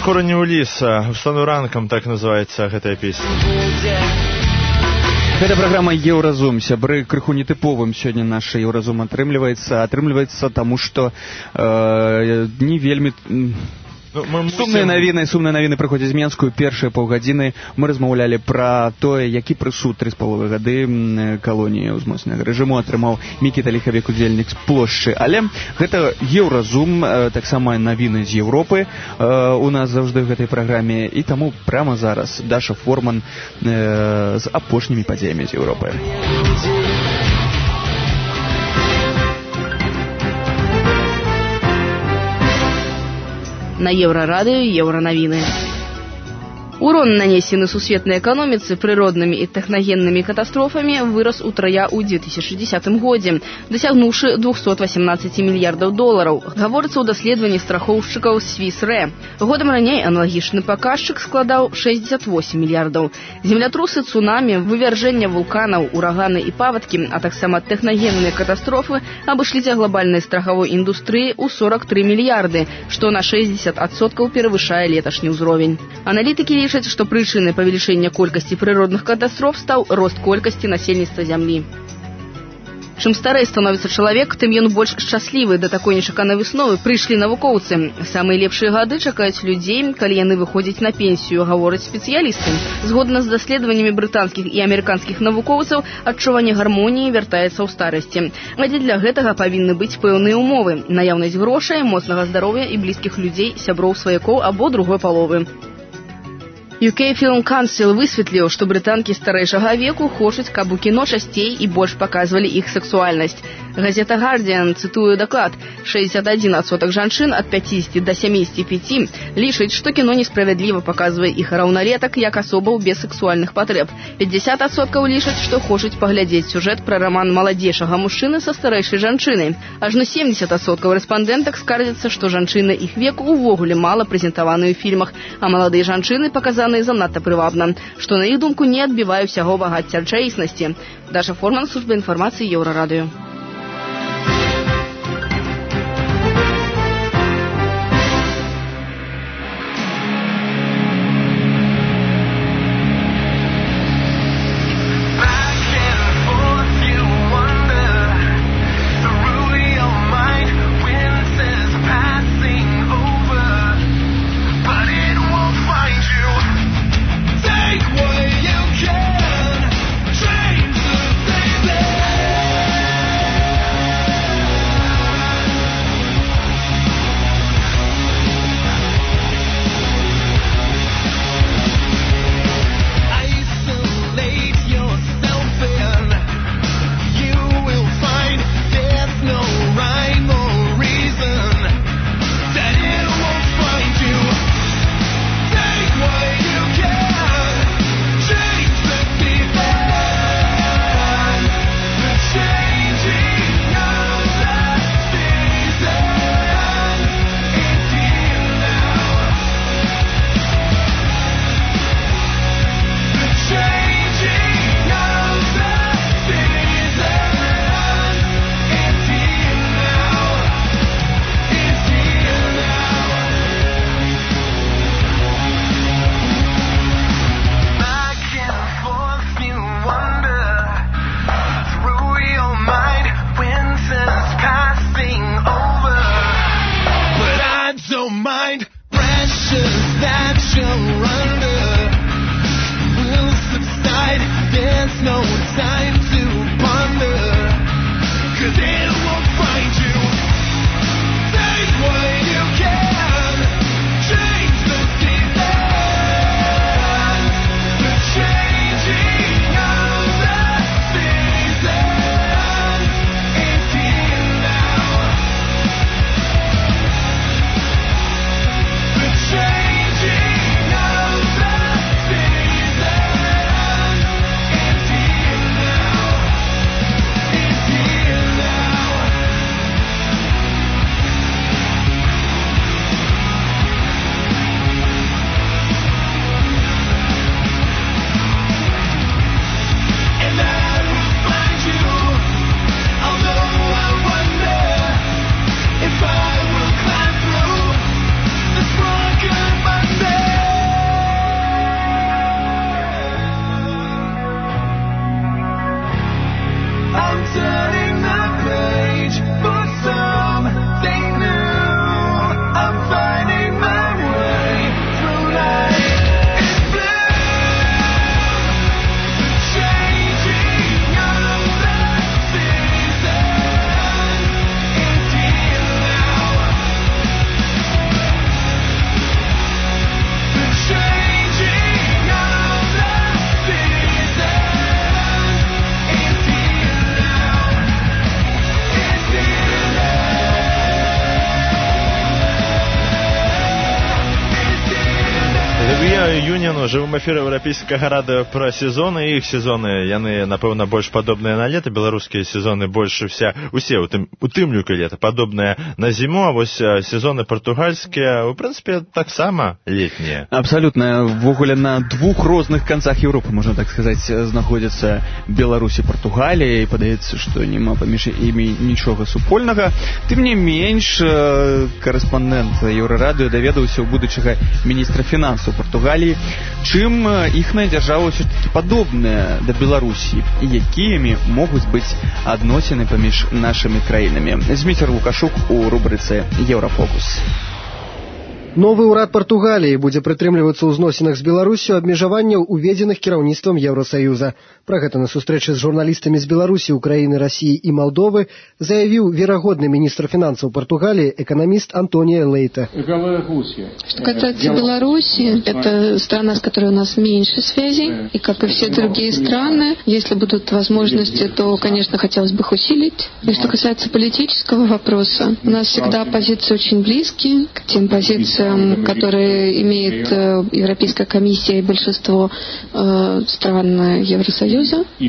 Speaker 7: корень у ліса, устану ранкам, так называется гэтая песня.
Speaker 2: Гэта праграма Еўразум. Сябры, крыху нетыповым сёння наша Еўразум атрымліваецца. Атрымліваецца таму, што э, не вельмі... Ну, сумныя навіны, сумныя навіны прыходзяць з Менскую. Першыя паўгадзіны мы размаўлялі пра тое, які прысуд тры з паловай гады калоніі ўзмоцненага рэжыму атрымаў Мікіта Ліхавек, удзельнік з плошчы. Але гэта Еўразум, таксама навіны з Еўропы у нас заўжды ў гэтай праграме. І таму прямо зараз Даша Форман з апошнімі падзеямі з Еўропы.
Speaker 12: На Еврорадио Евронавины. Урон, нанесены сусветнай эканоміцы прыроднымі і тэхнагеннымі катастрофамі, вырас утрая ў две тысячи десятым годзе, дасягнуўшы двухсот восемнадцати мільярдаў долараў. Гаворыцца ў даследаванні страхоўшчыкаў Swiss Re. Годам раней аналагічны паказчык складаў шестьдесят восемь мільярдаў. Землятрусы, цунамі, вывяржэння вулканаў, ураганы і паводкі, а таксама тэхнагенныя катастрофы абышліся глобальнай страхавой індустрыі ў сорок три мільярды, што на шестьдесят адсоткаў перавышае леташні ўзровень. Аналітыкі лічаць, што прычынай павелічэння колькасці прыродных катастроф стаў рост колькасці насельніцтва зямлі. Чым старэй становіцца чалавек, тым ён больш шчаслівы. Да такой нечаканай высновы прыйшлі навукоўцы. Самыя лепшыя гады чакаюць людзей, калі яны выходзяць на пенсію, гавораць спецыялісты. Згодна з даследаваннямі брытанскіх і амерыканскіх навукоўцаў, адчуванне гармоніі вяртаецца ў старасці. Але для гэтага павінны быць пэўныя ўмовы: наяўнасць грошай, моцнага здароўя і блізкіх людзей, сяброў, сваякоў або другой паловы. ю кей Film Council высветліў, што брытанкі старэйшага веку хочуць, каб у кіно часцей і больш паказвалі іх сексуальнасць. Газета Guardian, цытую даклад, шестьдесят один адсотак жанчын ад пятидесяти до семидесяти пяти лічаць, што кіно несправядліва паказвае іх раўналетак як асобаў без сексуальных патрэб. пятьдесят адсоткаў лічаць, што хочуць паглядзець сюжэт пра раман маладзейшага мужчыны са старэйшай жанчынай. Ажно семьдесят адсоткаў рэспандэнтак скардзяцца, што жанчыны іх веку увогуле мала прэзентаваны ў фільмах, а маладыя жанчыны паказаны занадта прывабна, што на іх думку не адбівае ўсяго багацця рэчаіснасці. Даша Форман, служба інфармацыі Еўрарадыё.
Speaker 7: Union у жывым эфіры еўрапейскага радыё пра сезоны. Іх сезоны, яны, напэўна, больш падобныя на лета. Беларускія сезоны больш уся, усе, у тым, у тым ліку лета, падобныя на зіму. А вось сезоны партугальскія, у прынцыпе, таксама летнія.
Speaker 2: Абсалютна. Ввогуле на двух розных канцах Еўропы, можна так сказаць, знаходзяцца Беларусь і Партугалія, і падаецца, што няма паміж імі нічога супольнага. Тым не менш, карэспандэнт Еўрарадыё даведаўся ў будучага міністра фінансаў Партугаліі, чым іхная дзяржава ўсё ж такі падобная да Беларусі і якімі могуць быць адносіны паміж нашымі краінамі. Зміцер Лукашук у рубрыцы «Еўрафокус».
Speaker 15: Новы ўрад Партугаліі будзе прытрымлівацца ў зносінах з Беларусю абмежаванняў, уведзеных кіраўніцтвам Еўрасаюза. Пра гэта на сустрэчы з журналістамі з Беларусі, Украіны, Расіі і Малдовы заявіў верагодны міністр фінансаў Партугалии, экономист Антонио Лейте.
Speaker 16: Что касается Беларуси, это страна, с которой у нас меньше связей, и как и все другие страны, если будут возможности, то, конечно, хотелось бы их усилить. И что касается политического вопроса, у нас всегда позиции очень близкие к тем позициям, которые имеет э, Европейская комиссия и большинство э, стран Евросоюза. И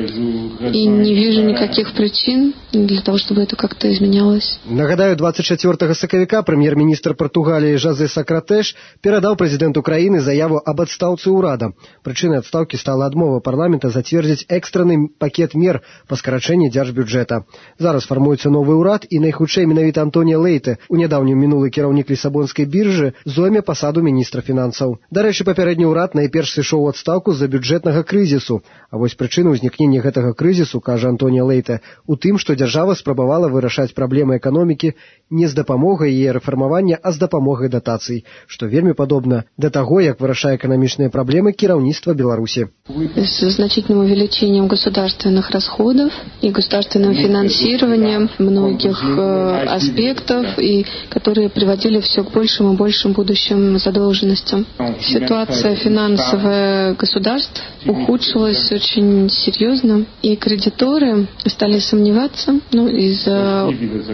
Speaker 16: не вижу никаких причин для того, чтобы это как-то изменялось.
Speaker 15: Нагадаю, двадцать четвёртага сакавіка прэм'ер-міністр Партугалии Жозе Сократеш перадаў прэзідэнту краіны заяву об адстаўцы ўрада. Прычынай адстаўкі стала адмова парламента зацвердзіць экстраны пакет мер па скарачэнні дзяржбюджэта. Зараз фармуецца новы ўрад, і найхутчэй менавіта Антонио Лейте, у нядаўнім мінулы кіраўнік Лісабонскай біржы, зойме пасаду міністра фінансаў. Дарэчы, папярэдні ўрад найперш сышоў у адстаўку з-за бюджэтнага крызісу. А вось прычына ўзнікнення гэтага крызісу, кажа Антонио Лейте, у тым, што дзяржава спрабавала вырашаць праблемы эканомікі не з дапамогай яе рэфармавання, а з дапамогай датацый, што вельмі падобна да таго, як вырашае эканамічныя праблемы кіраўніцтва Беларусі.
Speaker 16: С значительным увеличением государственных расходов и государственным финансированием многих э, аспектов, и которые приводили все к большим и большим будущим задолженностям. Ситуация финансовая государств ухудшилась очень серьезно, и кредиторы стали сомневаться, ну, из-за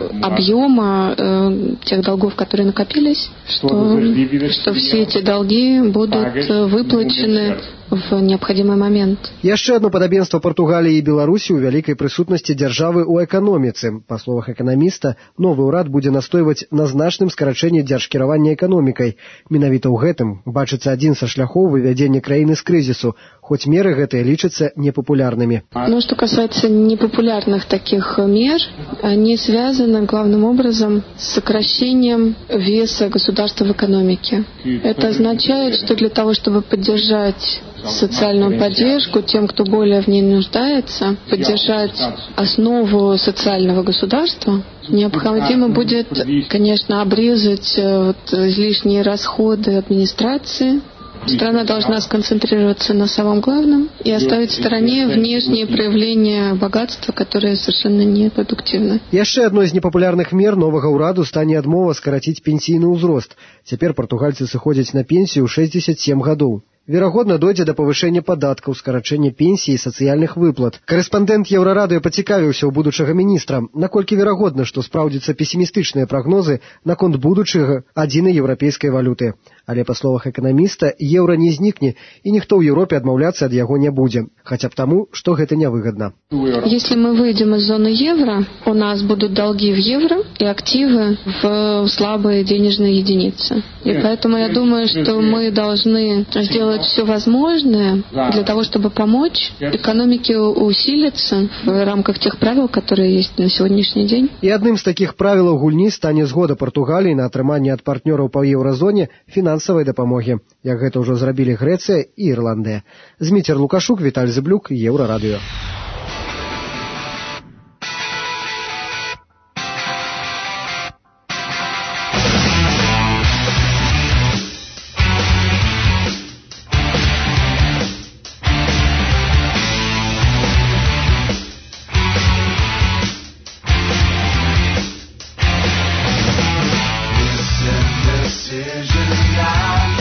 Speaker 16: объема э, тех долгов, которые накопились, что, что все эти долги будут выплачены в необходимый момент.
Speaker 15: Яшчэ одно падабенства Партугаліі і Беларусі ў вялікай прысутнасці дзяржавы ў эканоміцы. Па словах эканаміста, новы ўрад будзе настойваць на значным скарачэнні дзяржкіравання эканомікай. Менавіта ў гэтым бачыцца адзін са шляхоў вывядзення краіны з крызісу, хоць меры гэтыя лічацца непапулярнымі.
Speaker 16: Но что касается непопулярных таких мер, они связаны главным образом с сокращением веса государства в экономике. Это означает, что для того, чтобы поддержать социальную поддержку тем, кто более в ней нуждается, поддержать основу социального государства, необходимо будет, конечно, обрезать вот, излишние расходы администрации. Страна должна сконцентрироваться на самом главном и оставить в стороне внешние проявления богатства, которые совершенно непродуктивны.
Speaker 15: Яшчэ адной з непапулярных мер новага ўраду стане адмова скараціць пенсійны ўзрост. Цяпер партугальцы сыходзяць на пенсію ў шэсцьдзесят сем гадоў. Верагодна, дойдзе да павышэння падаткаў, скарачэння пенсій і сацыяльных выплат. Карэспандэнт Еўрарадыё пацікавіўся ў будучага міністра, наколькі верагодна, што спраўдзяцца песімістычныя прагнозы наконт будучага адзінай еўрапейскай валюты. Але, па словах эканаміста, еўра не знікне, і ніхто ў Еўропе адмаўляцца ад яго не будзе, хаця б таму, што гэта нявыгадна.
Speaker 16: Если мы выйдем из зоны евро, у нас будут долги в евро и активы в слабые денежные единицы. И поэтому я думаю, что мы должны сделать все возможное для того, чтобы помочь экономике усилиться в рамках тех правил, которые есть на сегодняшний день.
Speaker 15: І адным з такіх правілаў гульні стане згода Партугаліі на атрыманне ад партнёраў па еўразоне фінансавай дапамогі, як гэта ўжо зрабілі Грэцыя і Ірландыя. Зміцер Лукашук, Віталь Зыблюк, Еўрарадыё.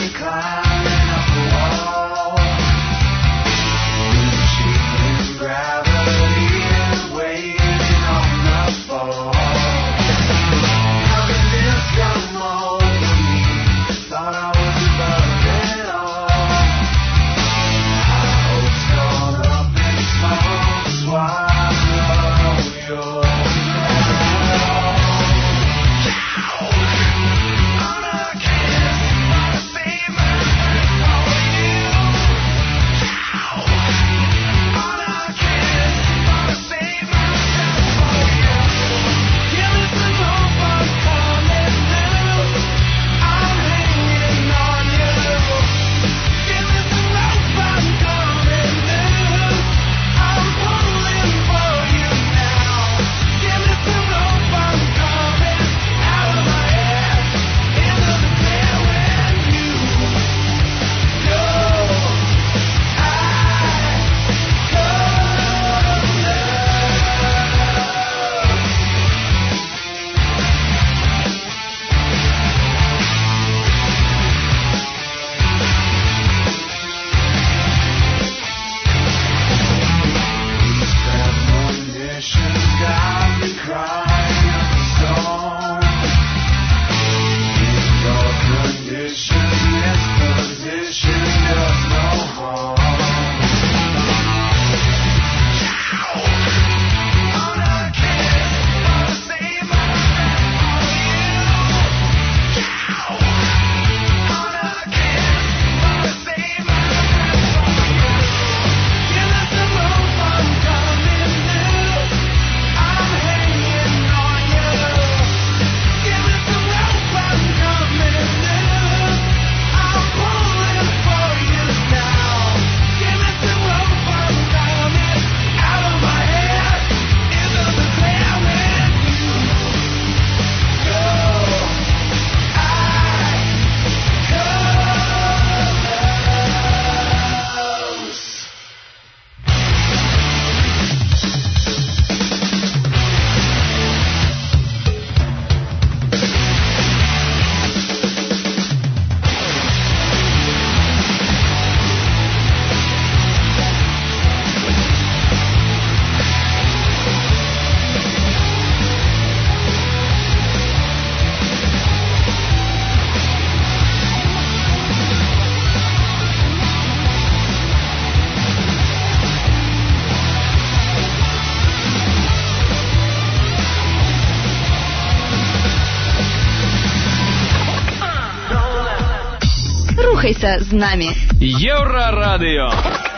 Speaker 9: Grab
Speaker 11: Оставайся с нами.
Speaker 8: Еврорадио.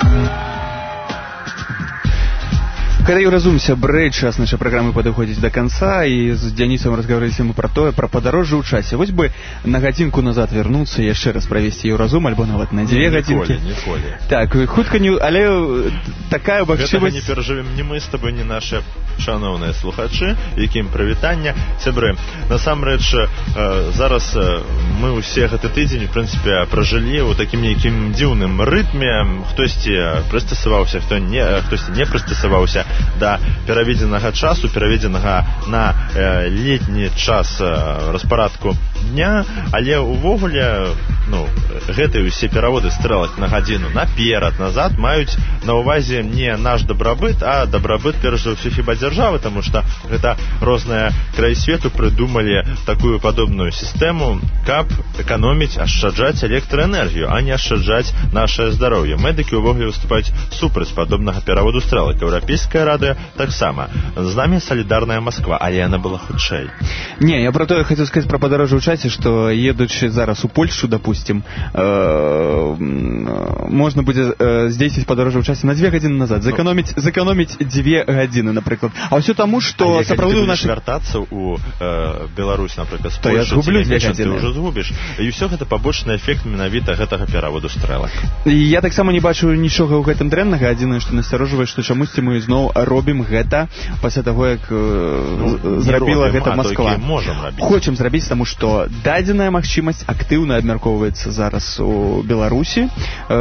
Speaker 2: Когда Еўразум, сябры, час нашай праграмы падыходзіць да канца, і з Дзянісам разгаварыліся мы пра тое, пра падарожжа ў часе. Вось бы на гадзінку назад вярнуцца, яшчэ раз правесці Еўразум, альбо нават на дзве гадзінкі.
Speaker 7: Ніколі, ніколі.
Speaker 2: Так, хутка не... Але такая магчымасць...
Speaker 7: Гэтага не перажывем ні мы з табой, ні нашы шановныя слухачы, якім прывітання. Сябры, насамрэч, зараз мы ўсе гэты тыдзень, в прынцыпе, пражылі ў такім нейкім дзіўным рытме. Хтосьці прыстасаваўся, хто не, хтосьці не прыстасаваўся да пераведзенага часу, пераведзенага на э, летні час э, распарадку дня, але ўвогуле ну, гэтыя ўсе пераводы стрэлак на гадзіну наперад, назад маюць на ўвазе не наш дабрабыт, а дабрабыт перш за ўсё хіба дзяржавы, таму што гэта розныя краі свету прыдумалі такую падобную сістэму, каб эканоміць, ашчаджаць электраэнергію, а не ашчаджаць нашае здароўе. Медыкі ўвогуле выступаюць супраць падобнага пераводу стрэлак. Еўрапейская рада таксама. З намі салідарная Москва, але яна была хутчэй.
Speaker 2: Не, я про тое хацеў сказаць пра падарожжа ў часе, што едучы зараз у Польшу, допустим, э, можна будзе э, здзейсніць падарожжа ў часе на дзве гадзіны назад, зэканоміць, зэканоміць дзве гадзіны, напрыклад. А ўсё таму, што сапраўды ў нашых...
Speaker 7: вяртацца ў э, Беларусь, напрыклад, з
Speaker 2: Польшу, я згублю дзве гадзіны.
Speaker 7: Ты ўжо згубіш. І ўсё гэта пабочны эфект менавіта гэтага пераводу стрэлак.
Speaker 2: І я таксама не бачу нічога ў гэтым дрэннага, адзінае, што насцярожвае, што чамусьці мы зноў робім гэта пасля таго, як ну, зрабіла робім, гэта Москва. Хочам зрабіць, таму што дадзеная магчымасць актыўна абмяркоўваецца зараз у Беларусі э,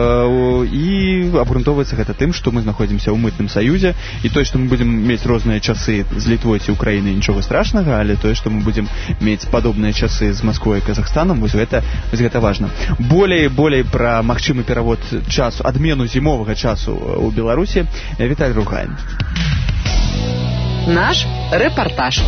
Speaker 2: і абгрунтоўваецца гэта тым, што мы знаходзімся ў мытным саюзе, і тое, што мы будзем мець розныя часы з Літвой ці Украінай, нічога страшнага, але тое, што мы будзем мець падобныя часы з Масквой і Казахстанам, вось гэта, вось гэта важна. Болей, болей пра магчымы перавод часу, адмену зімовага часу ў Беларусі Віталь Ругань.
Speaker 11: Наш рэпартаж.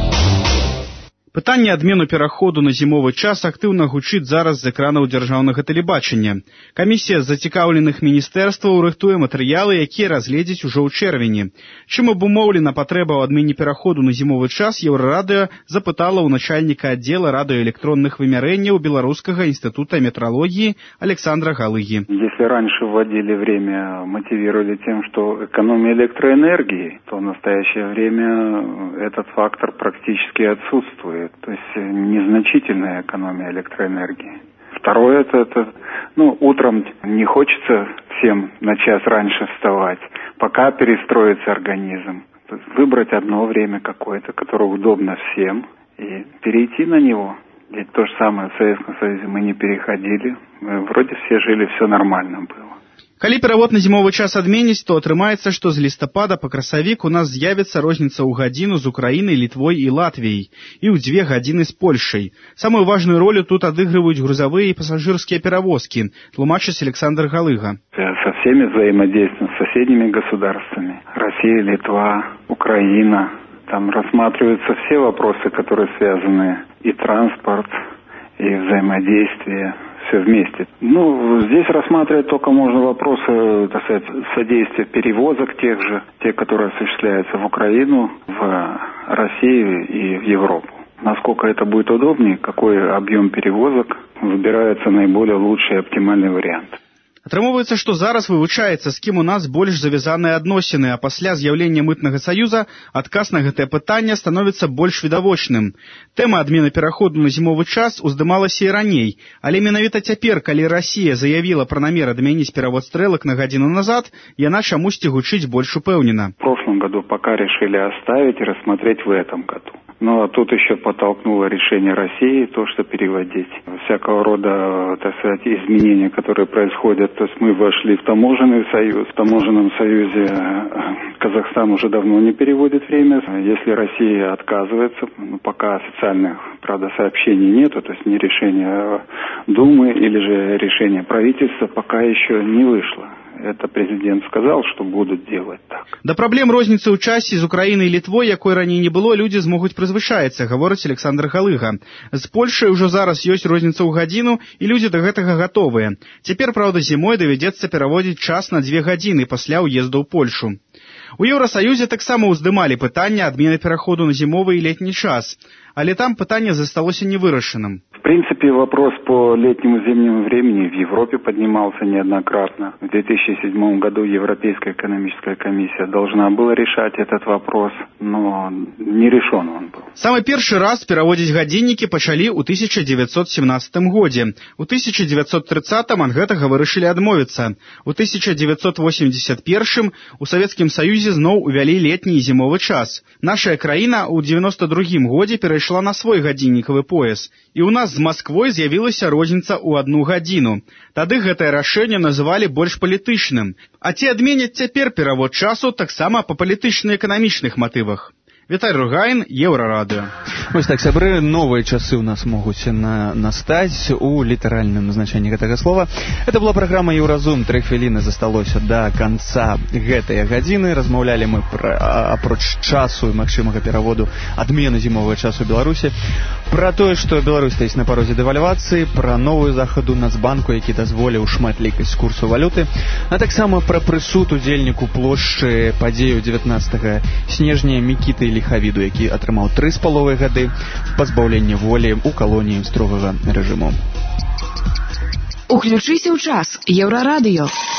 Speaker 17: Пытанне адмену пераходу на зімовы час актыўна гучыць зараз з экранаў дзяржаўнага тэлебачання. Камісія з зацікаўленых міністэрстваў рыхтуе матэрыялы, якія разгледзяць ужо ў чэрвені. Чым абумоўлена патрэба ў адмене пераходу на зімовы час, Еўрарадыё запытала ў начальніка аддзела радыёэлектронных вымярэнняў Беларускага інстытута метрологіі Александра Галыгі.
Speaker 4: Если раньше вводили время, мотивировали тем, что экономия электроэнергии, то в настоящее время этот фактор практически отсутствует. То есть незначительная экономия электроэнергии. Второе, это, это ну, утром не хочется всем на час раньше вставать, пока перестроится организм. То есть выбрать одно время какое-то, которое удобно всем, и перейти на него. Ведь то же самое в Советском Союзе мы не переходили. Мы вроде все жили, все нормально было.
Speaker 17: Калі перавод на зімовы час адменіць, то атрымаецца, што з лістапада па красавік у нас з'явіцца розніца ў гадзіну з Украінай, Літвой і Латвіяй, і ў дзве гадзіны з Польшай. Самую важную ролю тут адыгрываюць грузавыя і пасажырскія перавозкі, тлумачыць Александр Галыга.
Speaker 4: Со всеми взаимодействуем, с соседними государствами. Россия, Литва, Украина. Там рассматриваются все вопросы, которые связаны и транспорт, и взаимодействие. Все вместе. Ну, здесь рассматривать только можно вопросы, так сказать, содействия перевозок тех же, те, которые осуществляются в Украину, в Россию и в Европу. Насколько это будет удобнее, какой объем перевозок, выбирается наиболее лучший и оптимальный вариант.
Speaker 17: Атрымоўваецца, што зараз вывучаецца, з кім у нас больш завязаныя адносіны, а пасля з'яўлення мытнага саюза адказ на гэтае пытанне становіцца больш відавочным. Тэма адмены пераходу на зімовы час уздымалася і раней, але менавіта цяпер, калі Расія заявіла пра намер адмяніць перавод стрэлак на гадзіну назад, яна чамусьці гучыць больш упэўнена.
Speaker 4: В прошлом году пока решили оставить и рассмотреть в этом году. Ну, а тут еще подтолкнуло решение России то, что переводить. Всякого рода, так сказать, изменения, которые происходят. То есть мы вошли в таможенный союз. В таможенном союзе Казахстан уже давно не переводит время. Если Россия отказывается, ну, пока официальных, правда, сообщений нету, то есть ни решения Думы или же решения правительства пока еще не вышло. Это президент сказал, что будут делать так.
Speaker 17: Да праблем розніцы ў часе з Украінай і Літвой, якой раней не было, людзі змогуць прызвычаецца, гаворыць Александр Галыга. З Польшай ужо зараз ёсць розніца ў гадзіну, і людзі да гэтага гатовыя. Цяпер, правда, зімой давядзецца пераводзіць час на дзве гадзіны пасля ўезду ў Польшу. У Еўрасаюзе таксама ўздымалі пытанне адмены пераходу на зімовы і летні час. але там пытанне засталося невырашаным.
Speaker 4: В принципе, вопрос по летнему зимнему времени в Европе поднимался неоднократно. В две тысячи седьмом году Европейская экономическая комиссия должна была решать этот вопрос, но не решен он был.
Speaker 17: Самый первый раз пераводзіць гадзіннікі пачалі ў тысяча девятьсот семнадцатым годзе. У тысяча девятьсот тридцатым ад гэтага вырашылі адмовіцца. У тысяча девятьсот восемьдесят первым у Савецкім Саюзе зноў увялі летні і зімовы час. Нашая краіна ў девяносто другім годзе перайшла на свой гадзіннікавы пояс. І ў нас з Масквой з'явілася розніца ў одну гадзіну. Тады гэтае рашэнне называлі больш палітычным. А ці адменяць цяпер перавод часу таксама па палітычна-эканамічных матывах? Віталь Ругаін, Еўрарадыё.
Speaker 2: Вось так, сябры, новыя часы ў нас могуць на, настаць у літаральным значэнні гэтага слова. Это была праграма «Еўразум». Тры хвіліны засталося да канца гэтай гадзіны. Размаўлялі мы пра, апроч часу і магчымага пераводу адмены зімовага часу ў Беларусі, пра тое, што Беларусь стаіць на парозе дэвальвацыі, пра новую захаду Нацбанку, які дазволіў шматлікасць курсу валюты, а таксама пра прысуд удзельніку плошчы падзею дзевятнаццатага снежня Мікіты Ліхавіду, які атрымаў тры з паловай гады пазбаўлення волі ў калоніі строгага рэжыму.
Speaker 5: Уключыся ў час. Еўрарадыё.